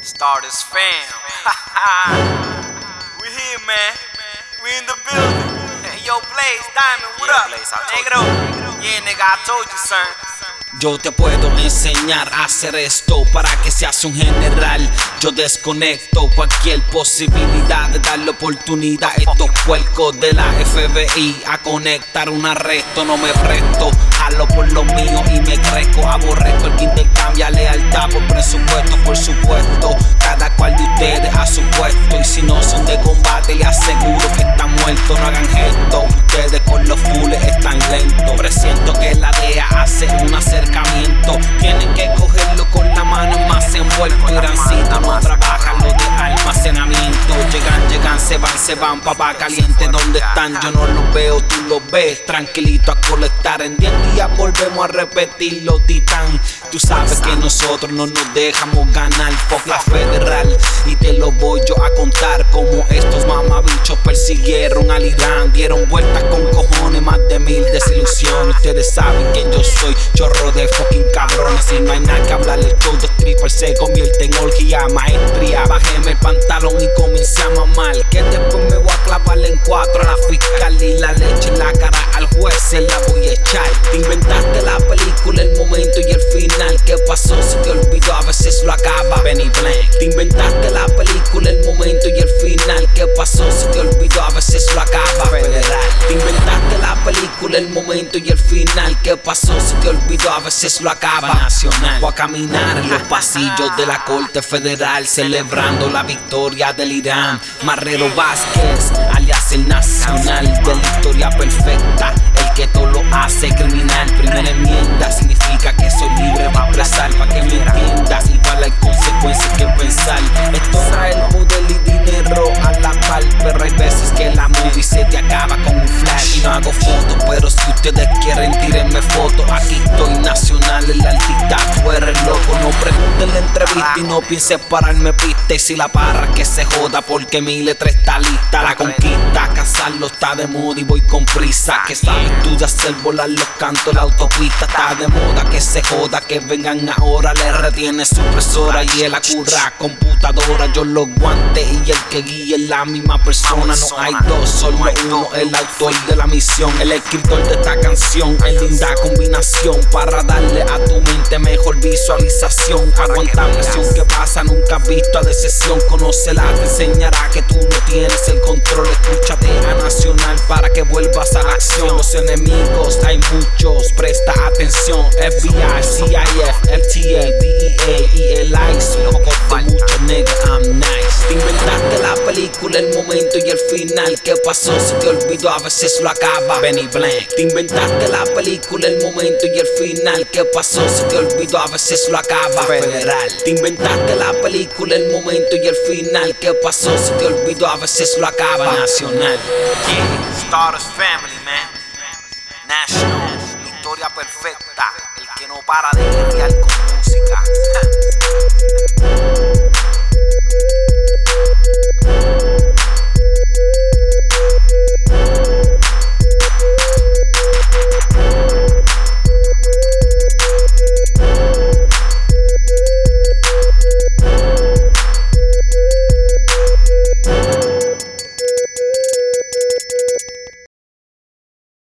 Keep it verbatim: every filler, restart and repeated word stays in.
Stardust fam. We here, man. We in the building. Hey, yo, Blaze, Diamond, what Yeah, up? Blaze, I Negro. Yeah, nigga, I told you, son. Yo te puedo enseñar a hacer esto para que seas un general. Yo desconecto cualquier posibilidad de darle oportunidad a estos puercos de la F B I a conectar un arresto. No me presto, jalo por lo mío y me crezco. Aborrezco el que intercambia lealtad por presupuesto, por supuesto. Cada cual de ustedes a su puesto. Y si no son de combate, les aseguro que están muertos. No hagan gesto, ustedes con los fules están lentos. Presiento que la D E A hace un acercamiento. Tienen que cogerlo con la mano más envuelto. Grancito, no trabajan los de almacenamiento. Llegan, llegan, se van, se van, papá caliente. ¿Dónde están? Yo no los veo, tú los ves. Tranquilito a colectar. En diez días volvemos a repetirlo, titán. Tú sabes que nosotros no nos dejamos ganar. Fuck la federal. Y te lo voy yo a contar como estos mamabichos persiguieron al Irán. Dieron vueltas con cojones, más de mil desilusiones. Ustedes saben quién yo soy, chorro de fucking cabrones. Y no hay nada que hablar, el show de stripper se convierte en orgía, maestría. Bajéme el pantalón y comencé a mamar, que después me voy a clavarle en cuatro a la fiscal y la leche en la cara al juez se la voy a echar. Te inventaste la película, el momento y el final. ¿Qué pasó? Se te olvidó, a veces lo acaba Benny Blank. Te inventaste la película, el momento y el final. ¿Qué pasó? Se te olvidó, a veces lo acaba Federal. Te inventaste la película, el momento y el final. ¿Qué pasó? Se te olvidó, a veces lo acaba Nacional. Voy a caminar en los pasillos de la Corte Federal celebrando la victoria del Irán. Marrero Vázquez, alias el Nacional de la historia perfecta, el que todo lo hace criminal. Primera enmienda significa que soy libre de expresar, pa' que me entiendas. Igual hay consecuencias que pensar. Esto trae el poder y dinero a la par, pero hay veces que la movie se te acaba con un flash. Y no hago fotos, pero si ustedes quieren tírenme fotos. Aquí estoy nacional, el artista, tú eres loco. No pregunten la entrevista y no pienses pararme pista. Y si la parra que se joda porque mi letra está lista. La conquista, cazarlo está de moda y voy con prisa. Que sabes tú de hacer volar los cantos, la autopista está de moda. Que se joda, que vengan ahora. Le retiene supresora y él la curra computadora. Yo los guantes y el que guía es la misma persona. No hay dos, solo uno, el autor de la misión, el escritor de esta canción. Es linda combinación para darle a tu mente mejor visualización. Aguanta presión que pasa, nunca has visto a decisión. Conócela, te enseñará que tú no tienes el control. Escúchate a Nacional para que vuelvas a la acción. Los enemigos hay muchos, presta atención. F B I, C I F, L T A, D E A y el ICE. Loco de mucho, nigga, I'm nice. Te inventaste la película, el momento y el final. ¿Qué pasó? Se te olvidó, a veces lo acaba Benny Blank. Te inventaste la película, el momento y el final. ¿Qué pasó? Se te olvidó, a veces lo acaba Federal. Te inventaste la película, el momento y el final. ¿Qué pasó? Se te olvidó, a veces lo acaba Nacional. Yeah, Stardust family, man. National, historia perfecta. El que no para de guerrear con